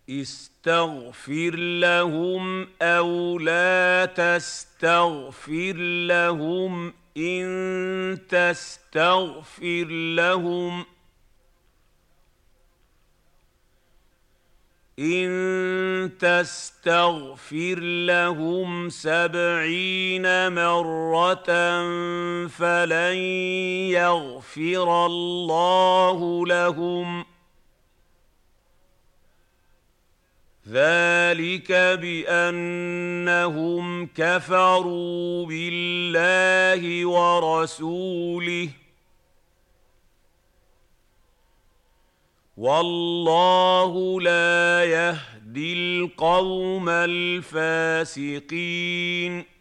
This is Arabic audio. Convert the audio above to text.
استغفر لهم أو لا تستغفر لهم إن تستغفر لهم 70 مرة فلن يغفر الله لهم، ذلك بأنهم كفروا بالله ورسوله، والله لا يهدي القوم الفاسقين.